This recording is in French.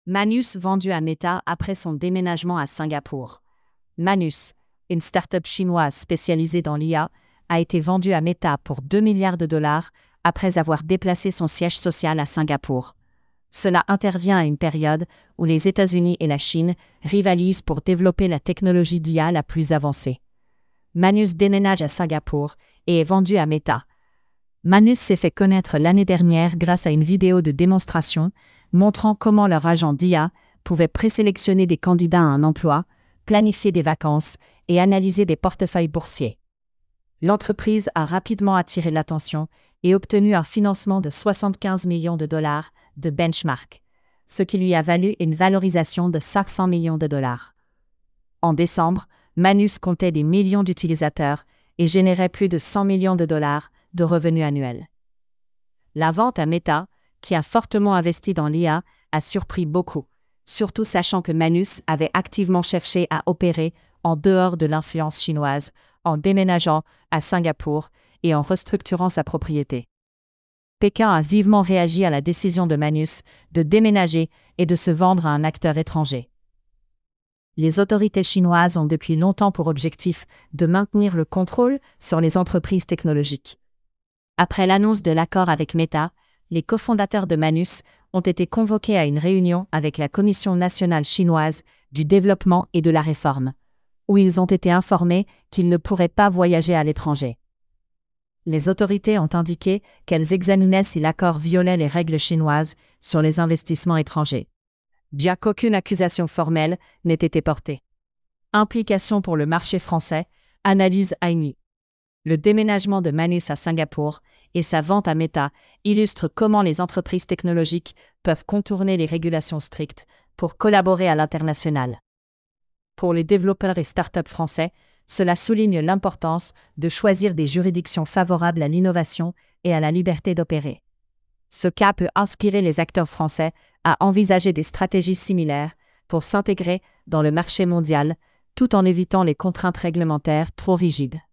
Manus vendu à Meta après son déménagement à Singapour. Manus, une start-up chinoise spécialisée dans l'IA, a été vendue à Meta pour 2 milliards de dollars après avoir déplacé son siège social à Singapour. Cela intervient à une période où les États-Unis et la Chine rivalisent pour développer la technologie d'IA la plus avancée. Manus déménage à Singapour et est vendu à Meta. Manus s'est fait connaître l'année dernière grâce à une vidéo de démonstration montrant comment leur agent d'IA pouvait présélectionner des candidats à un emploi, planifier des vacances et analyser des portefeuilles boursiers. L'entreprise a rapidement attiré l'attention et obtenu un financement de 75 millions de dollars de Benchmark, ce qui lui a valu une valorisation de 500 millions de dollars. En décembre, Manus comptait des millions d'utilisateurs et générait plus de 100 millions de dollars de revenus annuels. La vente à Meta, qui a fortement investi dans l'IA, a surpris beaucoup, surtout sachant que Manus avait activement cherché à opérer en dehors de l'influence chinoise, en déménageant à Singapour et en restructurant sa propriété. Pékin a vivement réagi à la décision de Manus de déménager et de se vendre à un acteur étranger. Les autorités chinoises ont depuis longtemps pour objectif de maintenir le contrôle sur les entreprises technologiques. Après l'annonce de l'accord avec Meta, les cofondateurs de Manus ont été convoqués à une réunion avec la Commission nationale chinoise du développement et de la réforme, où ils ont été informés qu'ils ne pourraient pas voyager à l'étranger. Les autorités ont indiqué qu'elles examinaient si l'accord violait les règles chinoises sur les investissements étrangers, bien qu'aucune accusation formelle n'ait été portée. Implications pour le marché français, analyse AINI. Le déménagement de Manus à Singapour et sa vente à Meta illustrent comment les entreprises technologiques peuvent contourner les régulations strictes pour collaborer à l'international. Pour les développeurs et startups français, cela souligne l'importance de choisir des juridictions favorables à l'innovation et à la liberté d'opérer. Ce cas peut inspirer les acteurs français à envisager des stratégies similaires pour s'intégrer dans le marché mondial tout en évitant les contraintes réglementaires trop rigides.